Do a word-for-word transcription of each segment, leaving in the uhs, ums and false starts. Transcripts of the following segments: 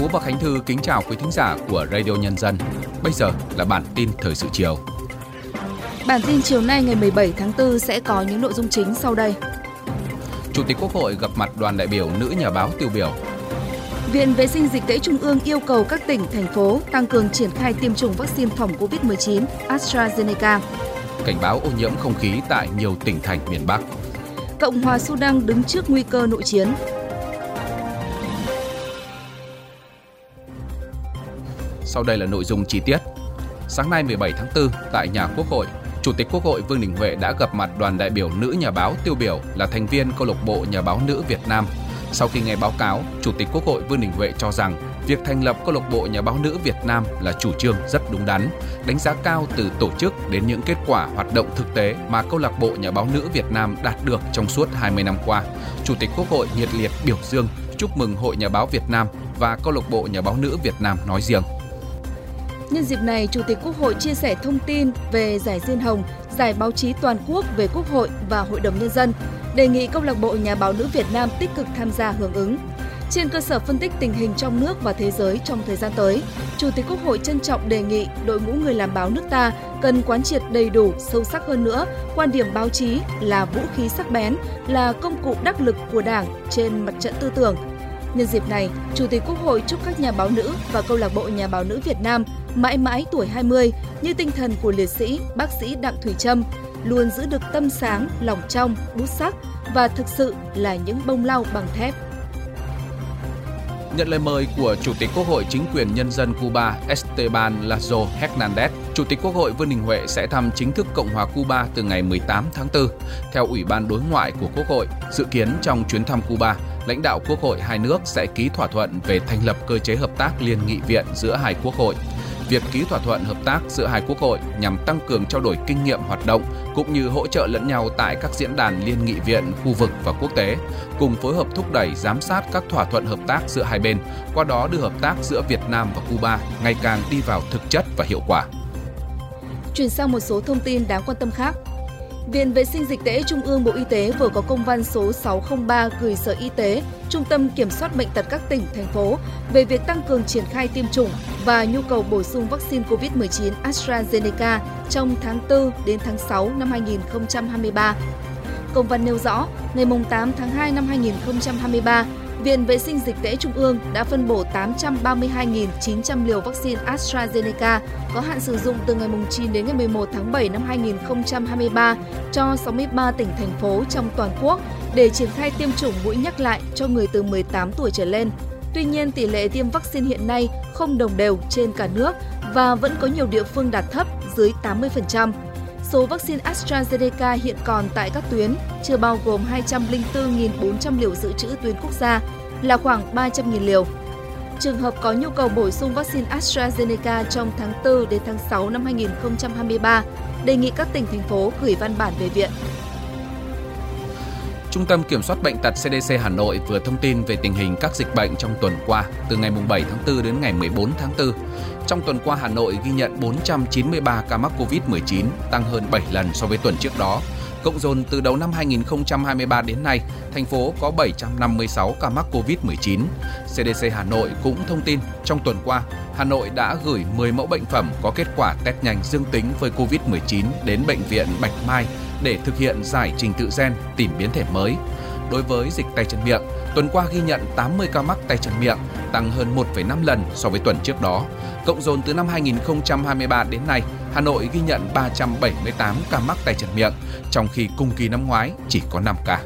Tú và Khánh Thư kính chào quý thính giả của Radio Nhân dân. Bây giờ là bản tin thời sự chiều. Bản tin chiều nay ngày mười bảy tháng tư sẽ có những nội dung chính sau đây. Chủ tịch Quốc hội gặp mặt đoàn đại biểu nữ nhà báo tiêu biểu. Viện Vệ sinh Dịch tễ Trung ương yêu cầu các tỉnh, thành phố tăng cường triển khai tiêm chủng vaccine phòng covid mười chín AstraZeneca. Cảnh báo ô nhiễm không khí tại nhiều tỉnh thành miền Bắc. Cộng hòa Sudan đứng trước nguy cơ nội chiến. Sau đây là nội dung chi tiết. Sáng nay mười bảy tháng tư, tại nhà Quốc hội, Chủ tịch Quốc hội Vương Đình Huệ đã gặp mặt đoàn đại biểu nữ nhà báo tiêu biểu là thành viên Câu lạc bộ Nhà báo nữ Việt Nam. Sau khi nghe báo cáo, Chủ tịch Quốc hội Vương Đình Huệ cho rằng việc thành lập Câu lạc bộ Nhà báo nữ Việt Nam là chủ trương rất đúng đắn, đánh giá cao từ tổ chức đến những kết quả hoạt động thực tế mà Câu lạc bộ Nhà báo nữ Việt Nam đạt được trong suốt hai mươi năm qua. Chủ tịch Quốc hội nhiệt liệt biểu dương, chúc mừng Hội Nhà báo Việt Nam và Câu lạc bộ Nhà báo nữ Việt Nam nói riêng. Nhân dịp này, Chủ tịch Quốc hội chia sẻ thông tin về giải Diên Hồng, giải báo chí toàn quốc về Quốc hội và Hội đồng Nhân dân, đề nghị Câu lạc bộ Nhà báo nữ Việt Nam tích cực tham gia hưởng ứng. Trên cơ sở phân tích tình hình trong nước và thế giới trong thời gian tới, Chủ tịch Quốc hội trân trọng đề nghị đội ngũ người làm báo nước ta cần quán triệt đầy đủ, sâu sắc hơn nữa quan điểm báo chí là vũ khí sắc bén, là công cụ đắc lực của Đảng trên mặt trận tư tưởng. Nhân dịp này, Chủ tịch Quốc hội chúc các nhà báo nữ và Câu lạc bộ Nhà báo nữ Việt Nam mãi mãi tuổi hai mươi như tinh thần của liệt sĩ, bác sĩ Đặng Thùy Trâm, luôn giữ được tâm sáng, lòng trong, bút sắc và thực sự là những bông lau bằng thép. Nhận lời mời của Chủ tịch Quốc hội Chính quyền Nhân dân Cuba Esteban Lazo Hernández, Chủ tịch Quốc hội Vương Đình Huệ sẽ thăm chính thức Cộng hòa Cuba từ ngày mười tám tháng tư. Theo Ủy ban Đối ngoại của Quốc hội, dự kiến trong chuyến thăm Cuba, lãnh đạo Quốc hội hai nước sẽ ký thỏa thuận về thành lập cơ chế hợp tác liên nghị viện giữa hai quốc hội. Việc ký thỏa thuận hợp tác giữa hai quốc hội nhằm tăng cường trao đổi kinh nghiệm hoạt động cũng như hỗ trợ lẫn nhau tại các diễn đàn liên nghị viện khu vực và quốc tế, cùng phối hợp thúc đẩy giám sát các thỏa thuận hợp tác giữa hai bên, qua đó đưa hợp tác giữa Việt Nam và Cuba ngày càng đi vào thực chất và hiệu quả. Chuyển sang một số thông tin đáng quan tâm khác. Viện Vệ sinh Dịch tễ Trung ương Bộ Y tế vừa có công văn số sáu không ba gửi Sở Y tế, Trung tâm Kiểm soát Bệnh tật các tỉnh, thành phố về việc tăng cường triển khai tiêm chủng và nhu cầu bổ sung vaccine covid mười chín AstraZeneca trong tháng tư đến tháng sáu năm hai nghìn không trăm hai mươi ba. Công văn nêu rõ, ngày tám tháng hai năm hai nghìn không trăm hai mươi ba, Viện Vệ sinh Dịch tễ Trung ương đã phân bổ tám trăm ba mươi hai nghìn chín trăm liều vaccine AstraZeneca có hạn sử dụng từ ngày chín đến ngày mười một tháng bảy năm hai nghìn không trăm hai mươi ba cho sáu mươi ba tỉnh, thành phố trong toàn quốc để triển khai tiêm chủng mũi nhắc lại cho người từ mười tám tuổi trở lên. Tuy nhiên, tỷ lệ tiêm vaccine hiện nay không đồng đều trên cả nước và vẫn có nhiều địa phương đạt thấp dưới tám mươi phần trăm. Số vaccine AstraZeneca hiện còn tại các tuyến, chưa bao gồm hai trăm lẻ bốn nghìn bốn trăm liều dự trữ tuyến quốc gia, là khoảng ba trăm nghìn liều. Trường hợp có nhu cầu bổ sung vaccine AstraZeneca trong tháng tư đến tháng sáu năm hai nghìn không trăm hai mươi ba, đề nghị các tỉnh, thành phố gửi văn bản về viện. Trung tâm Kiểm soát Bệnh tật xê đê xê Hà Nội vừa thông tin về tình hình các dịch bệnh trong tuần qua, từ ngày bảy tháng tư đến ngày mười bốn tháng tư. Trong tuần qua, Hà Nội ghi nhận bốn trăm chín mươi ba ca mắc covid mười chín, tăng hơn bảy lần so với tuần trước đó. Cộng dồn từ đầu năm hai nghìn không trăm hai mươi ba đến nay, thành phố có bảy trăm năm mươi sáu ca mắc covid mười chín. xê đê xê Hà Nội cũng thông tin, trong tuần qua, Hà Nội đã gửi mười mẫu bệnh phẩm có kết quả test nhanh dương tính với covid mười chín đến Bệnh viện Bạch Mai để thực hiện giải trình tự gen tìm biến thể mới. Đối với dịch tay chân miệng, tuần qua ghi nhận tám mươi ca mắc tay chân miệng, tăng hơn một phẩy năm lần so với tuần trước đó. Cộng dồn từ năm hai nghìn không trăm hai mươi ba đến nay, Hà Nội ghi nhận ba trăm bảy mươi tám ca mắc tay chân miệng, trong khi cùng kỳ năm ngoái chỉ có năm ca.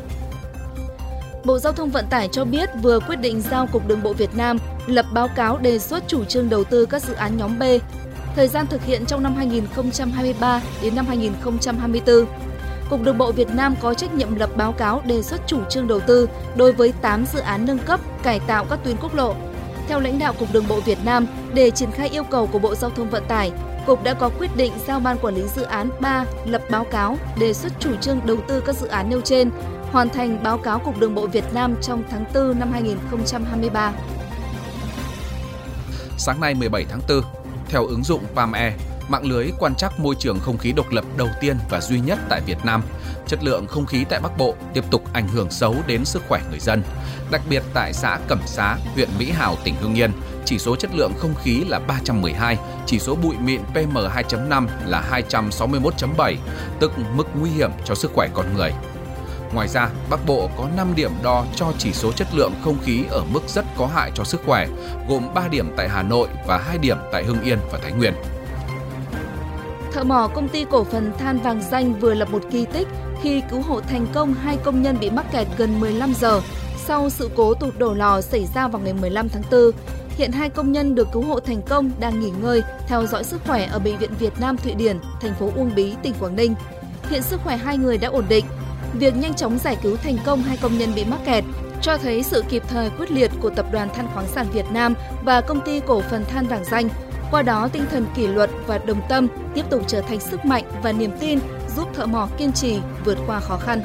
Bộ Giao thông Vận tải cho biết vừa quyết định giao Cục Đường bộ Việt Nam lập báo cáo đề xuất chủ trương đầu tư các dự án nhóm B. Thời gian thực hiện trong năm hai nghìn không trăm hai mươi ba đến năm hai nghìn không trăm hai mươi tư. Cục Đường bộ Việt Nam có trách nhiệm lập báo cáo đề xuất chủ trương đầu tư đối với tám dự án nâng cấp, cải tạo các tuyến quốc lộ. Theo lãnh đạo Cục Đường bộ Việt Nam, để triển khai yêu cầu của Bộ Giao thông Vận tải, Cục đã có quyết định giao Ban Quản lý Dự án ba lập báo cáo đề xuất chủ trương đầu tư các dự án nêu trên, hoàn thành báo cáo Cục Đường bộ Việt Nam trong tháng tư năm hai nghìn không trăm hai mươi ba. Sáng nay mười bảy tháng tư, theo ứng dụng pam e, mạng lưới quan trắc môi trường không khí độc lập đầu tiên và duy nhất tại Việt Nam. Chất lượng không khí tại Bắc Bộ tiếp tục ảnh hưởng xấu đến sức khỏe người dân. Đặc biệt tại xã Cẩm Xá, huyện Mỹ Hào, tỉnh Hưng Yên, chỉ số chất lượng không khí là ba trăm mười hai, chỉ số bụi mịn P M hai chấm năm là hai trăm sáu mươi mốt chấm bảy, tức mức nguy hiểm cho sức khỏe con người. Ngoài ra, Bắc Bộ có năm điểm đo cho chỉ số chất lượng không khí ở mức rất có hại cho sức khỏe, gồm ba điểm tại Hà Nội và hai điểm tại Hưng Yên và Thái Nguyên. Thợ mỏ công ty cổ phần than Vàng Danh vừa lập một kỳ tích khi cứu hộ thành công hai công nhân bị mắc kẹt gần mười lăm giờ sau sự cố tụt đổ lò xảy ra vào ngày mười lăm tháng tư. Hiện hai công nhân được cứu hộ thành công đang nghỉ ngơi, theo dõi sức khỏe ở Bệnh viện Việt Nam Thụy Điển, thành phố Uông Bí, tỉnh Quảng Ninh. Hiện sức khỏe hai người đã ổn định. Việc nhanh chóng giải cứu thành công hai công nhân bị mắc kẹt cho thấy sự kịp thời quyết liệt của Tập đoàn Than khoáng sản Việt Nam và Công ty Cổ phần Than Vàng Danh. Qua đó, tinh thần kỷ luật và đồng tâm tiếp tục trở thành sức mạnh và niềm tin giúp thợ mỏ kiên trì vượt qua khó khăn.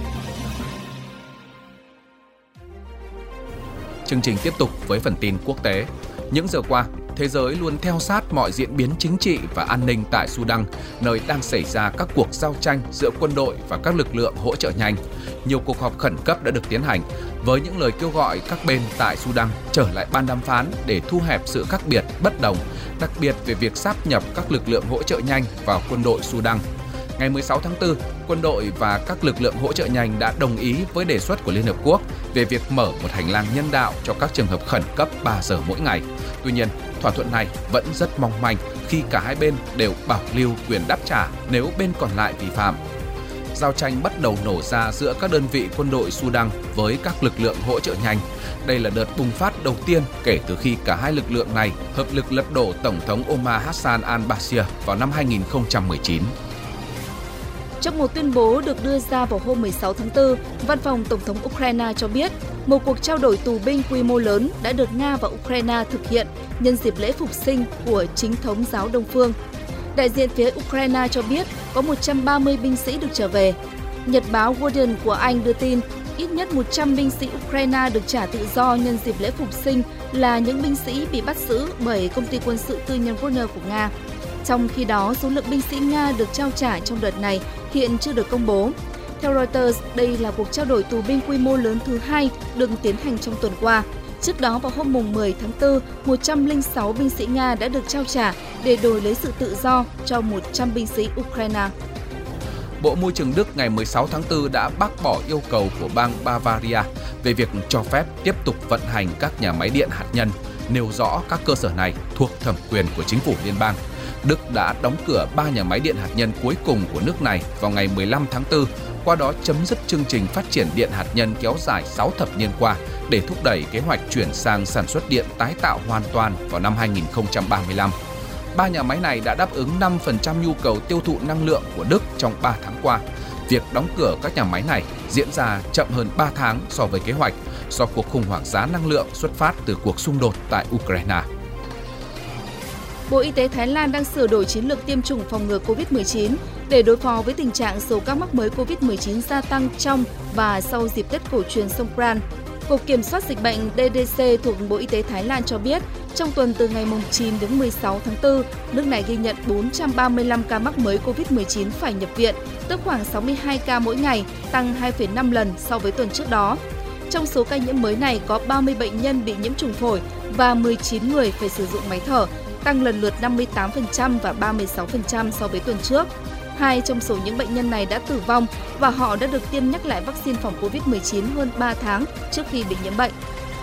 Chương trình tiếp tục với phần tin quốc tế. Những giờ qua, thế giới luôn theo sát mọi diễn biến chính trị và an ninh tại Sudan, nơi đang xảy ra các cuộc giao tranh giữa quân đội và các lực lượng hỗ trợ nhanh. Nhiều cuộc họp khẩn cấp đã được tiến hành, với những lời kêu gọi các bên tại Sudan trở lại bàn đàm phán để thu hẹp sự khác biệt bất đồng, đặc biệt về việc sáp nhập các lực lượng hỗ trợ nhanh vào quân đội Sudan. Ngày mười sáu tháng tư, quân đội và các lực lượng hỗ trợ nhanh đã đồng ý với đề xuất của Liên Hợp Quốc về việc mở một hành lang nhân đạo cho các trường hợp khẩn cấp ba giờ mỗi ngày. Tuy nhiên, thỏa thuận này vẫn rất mong manh khi cả hai bên đều bảo lưu quyền đáp trả nếu bên còn lại vi phạm. Giao tranh bắt đầu nổ ra giữa các đơn vị quân đội Sudan với các lực lượng hỗ trợ nhanh. Đây là đợt bùng phát đầu tiên kể từ khi cả hai lực lượng này hợp lực lật đổ Tổng thống Omar Hassan al-Bashir vào năm hai nghìn không trăm mười chín. Trong một tuyên bố được đưa ra vào hôm mười sáu tháng tư, Văn phòng Tổng thống Ukraine cho biết một cuộc trao đổi tù binh quy mô lớn đã được Nga và Ukraine thực hiện nhân dịp lễ phục sinh của chính thống giáo Đông Phương. Đại diện phía Ukraine cho biết có một trăm ba mươi binh sĩ được trở về. Nhật báo Guardian của Anh đưa tin ít nhất một trăm binh sĩ Ukraine được trả tự do nhân dịp lễ phục sinh là những binh sĩ bị bắt giữ bởi công ty quân sự tư nhân Wagner của Nga. Trong khi đó, số lượng binh sĩ Nga được trao trả trong đợt này hiện chưa được công bố. Theo Reuters, đây là cuộc trao đổi tù binh quy mô lớn thứ hai được tiến hành trong tuần qua. Trước đó vào hôm mười tháng tư, một trăm lẻ sáu binh sĩ Nga đã được trao trả để đổi lấy sự tự do cho một trăm binh sĩ Ukraine. Bộ Môi trường Đức ngày mười sáu tháng tư đã bác bỏ yêu cầu của bang Bavaria về việc cho phép tiếp tục vận hành các nhà máy điện hạt nhân, nêu rõ các cơ sở này thuộc thẩm quyền của chính phủ liên bang. Đức đã đóng cửa ba nhà máy điện hạt nhân cuối cùng của nước này vào ngày mười lăm tháng tư, qua đó chấm dứt chương trình phát triển điện hạt nhân kéo dài sáu thập niên qua để thúc đẩy kế hoạch chuyển sang sản xuất điện tái tạo hoàn toàn vào năm hai nghìn không trăm ba mươi lăm. Ba nhà máy này đã đáp ứng năm phần trăm nhu cầu tiêu thụ năng lượng của Đức trong ba tháng qua. Việc đóng cửa các nhà máy này diễn ra chậm hơn ba tháng so với kế hoạch do cuộc khủng hoảng giá năng lượng xuất phát từ cuộc xung đột tại Ukraine. Bộ Y tế Thái Lan đang sửa đổi chiến lược tiêm chủng phòng ngừa covid mười chín để đối phó với tình trạng số ca mắc mới covid mười chín gia tăng trong và sau dịp Tết cổ truyền Songkran. Cục Kiểm soát Dịch bệnh D D C thuộc Bộ Y tế Thái Lan cho biết, trong tuần từ ngày chín đến mười sáu tháng tư, nước này ghi nhận bốn trăm ba mươi lăm ca mắc mới covid mười chín phải nhập viện, tức khoảng sáu mươi hai ca mỗi ngày, tăng hai phẩy năm lần so với tuần trước đó. Trong số ca nhiễm mới này có ba mươi bệnh nhân bị nhiễm trùng phổi và mười chín người phải sử dụng máy thở, tăng lần lượt năm mươi tám phần trăm và ba mươi sáu phần trăm so với tuần trước. Hai trong số những bệnh nhân này đã tử vong và họ đã được tiêm nhắc lại vaccine phòng covid mười chín hơn ba tháng trước khi bị nhiễm bệnh.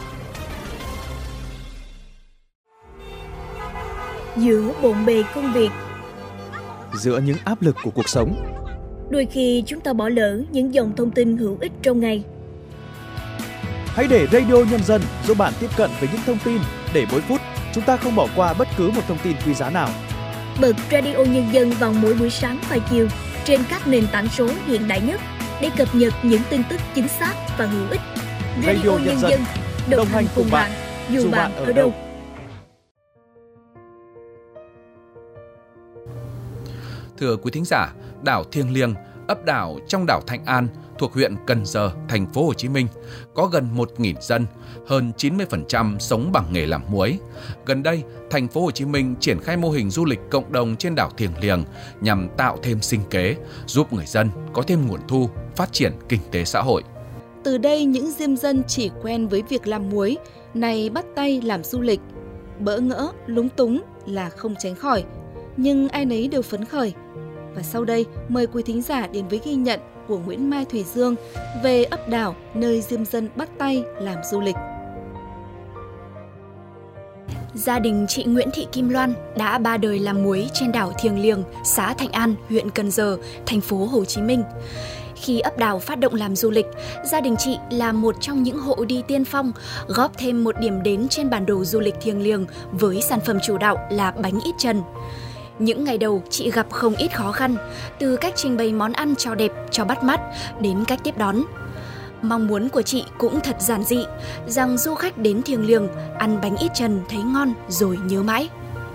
Giữa bộn bề công việc, giữa những áp lực của cuộc sống, đôi khi chúng ta bỏ lỡ những dòng thông tin hữu ích trong ngày. Hãy để Radio Nhân dân giúp bạn tiếp cận với những thông tin để mỗi phút chúng ta không bỏ qua bất cứ một thông tin quý giá nào. Bật Radio Nhân dân vào mỗi buổi sáng và chiều trên các nền tảng số hiện đại nhất để cập nhật những tin tức chính xác và hữu ích. Radio, Radio Nhân dân, đồng, đồng hành cùng bạn, bạn dù bạn ở đâu. Thưa quý thính giả, đảo thiêng liêng, ấp đảo trong đảo Thạnh An, thuộc huyện Cần Giờ, thành phố Hồ Chí Minh, có gần một nghìn dân, hơn chín mươi phần trăm sống bằng nghề làm muối. Gần đây, thành phố Hồ Chí Minh triển khai mô hình du lịch cộng đồng trên đảo Thiềng Liềng nhằm tạo thêm sinh kế, giúp người dân có thêm nguồn thu, phát triển kinh tế xã hội. Từ đây những diêm dân chỉ quen với việc làm muối, nay bắt tay làm du lịch. Bỡ ngỡ, lúng túng là không tránh khỏi, nhưng ai nấy đều phấn khởi. Và sau đây, mời quý thính giả đến với ghi nhận của Nguyễn Mai Thùy Dương về ấp đảo nơi diêm dân bắt tay làm du lịch. Gia đình chị Nguyễn Thị Kim Loan đã ba đời làm muối trên đảo Thiềng Liềng, xã Thạnh An, huyện Cần Giờ, thành phố Hồ Chí Minh. Khi ấp đảo phát động làm du lịch, gia đình chị là một trong những hộ đi tiên phong, góp thêm một điểm đến trên bản đồ du lịch Thiềng Liềng với sản phẩm chủ đạo là bánh ít trần. Những ngày đầu, chị gặp không ít khó khăn, từ cách trình bày món ăn cho đẹp, cho bắt mắt, đến cách tiếp đón. Mong muốn của chị cũng thật giản dị, rằng du khách đến Thiềng Liềng ăn bánh ít trần thấy ngon rồi nhớ mãi.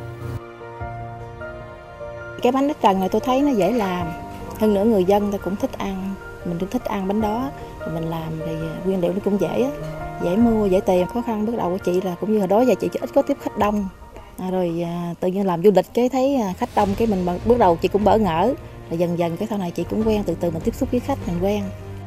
Cái bánh ít trần này tôi thấy nó dễ làm, hơn nữa người dân ta cũng thích ăn, mình cũng thích ăn bánh đó, rồi mình làm thì nguyên liệu nó cũng dễ, dễ mua, dễ tìm. Khó khăn bước đầu của chị là cũng như hồi đó giờ chị ít có tiếp khách đông. À, rồi à, tự nhiên làm du lịch cái thấy à, khách đông cái mình bước đầu chị cũng bỡ ngỡ, rồi dần dần cái sau này chị cũng quen, từ từ mình tiếp xúc với khách mình quen.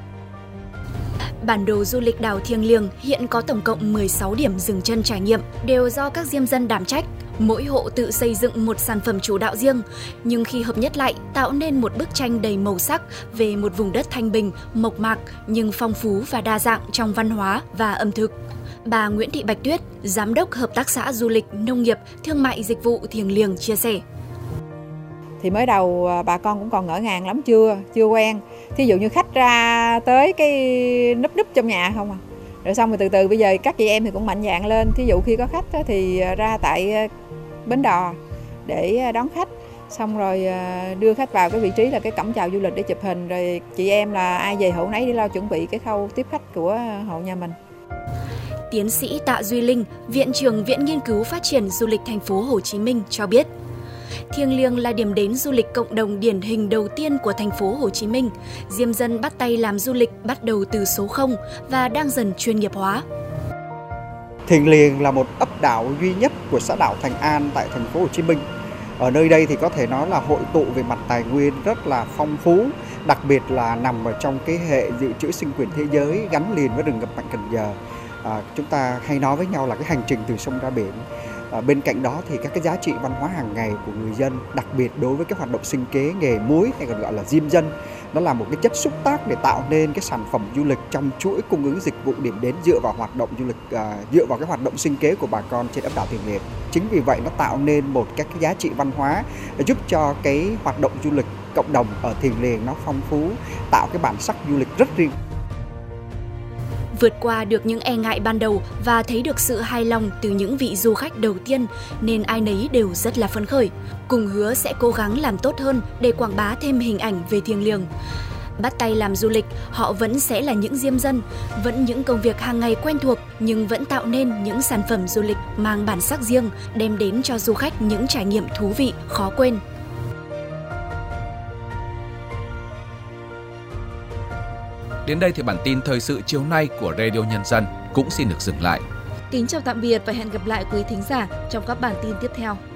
Bản đồ du lịch đảo Thiềng Liềng hiện có tổng cộng mười sáu điểm dừng chân trải nghiệm, đều do các diêm dân đảm trách. Mỗi hộ tự xây dựng một sản phẩm chủ đạo riêng, nhưng khi hợp nhất lại tạo nên một bức tranh đầy màu sắc về một vùng đất thanh bình, mộc mạc nhưng phong phú và đa dạng trong văn hóa và ẩm thực. Bà Nguyễn Thị Bạch Tuyết, Giám đốc Hợp tác xã Du lịch, Nông nghiệp, Thương mại Dịch vụ Thiềng Liềng chia sẻ. Thì mới đầu bà con cũng còn ngỡ ngàng lắm, chưa chưa quen. Thí dụ như khách ra tới cái núp núp trong nhà không à. Rồi xong rồi từ từ bây giờ các chị em thì cũng mạnh dạn lên. Thí dụ khi có khách thì ra tại bến đò để đón khách. Xong rồi đưa khách vào cái vị trí là cái cổng chào du lịch để chụp hình. Rồi chị em là ai về hộ nấy để lo chuẩn bị cái khâu tiếp khách của hộ nhà mình. Tiến sĩ Tạ Duy Linh, Viện trưởng Viện Nghiên cứu Phát triển Du lịch Thành phố Hồ Chí Minh cho biết, Thiềng Liềng là điểm đến du lịch cộng đồng điển hình đầu tiên của thành phố Hồ Chí Minh. Diêm dân bắt tay làm du lịch bắt đầu từ số không và đang dần chuyên nghiệp hóa. Thiềng Liềng là một ấp đảo duy nhất của xã đảo Thạnh An tại thành phố Hồ Chí Minh. Ở nơi đây thì có thể nói là hội tụ về mặt tài nguyên rất là phong phú, đặc biệt là nằm ở trong cái hệ dự trữ sinh quyển thế giới gắn liền với rừng ngập mặn Cần Giờ. À, chúng ta hay nói với nhau là cái hành trình từ sông ra biển. À, bên cạnh đó thì các cái giá trị văn hóa hàng ngày của người dân, đặc biệt đối với cái hoạt động sinh kế nghề muối hay còn gọi là diêm dân, nó là một cái chất xúc tác để tạo nên cái sản phẩm du lịch trong chuỗi cung ứng dịch vụ điểm đến dựa vào hoạt động du lịch, à, dựa vào cái hoạt động sinh kế của bà con trên ấp đảo Thiềng Liềng. Chính vì vậy nó tạo nên một các cái giá trị văn hóa giúp cho cái hoạt động du lịch cộng đồng ở Thiềng Liềng nó phong phú, tạo cái bản sắc du lịch rất riêng. Vượt qua được những e ngại ban đầu và thấy được sự hài lòng từ những vị du khách đầu tiên nên ai nấy đều rất là phấn khởi, cùng hứa sẽ cố gắng làm tốt hơn để quảng bá thêm hình ảnh về Thiềng Liềng. Bắt tay làm du lịch, họ vẫn sẽ là những diêm dân, vẫn những công việc hàng ngày quen thuộc nhưng vẫn tạo nên những sản phẩm du lịch mang bản sắc riêng, đem đến cho du khách những trải nghiệm thú vị, khó quên. Đến đây thì bản tin thời sự chiều nay của Radio Nhân dân cũng xin được dừng lại. Kính chào tạm biệt và hẹn gặp lại quý thính giả trong các bản tin tiếp theo.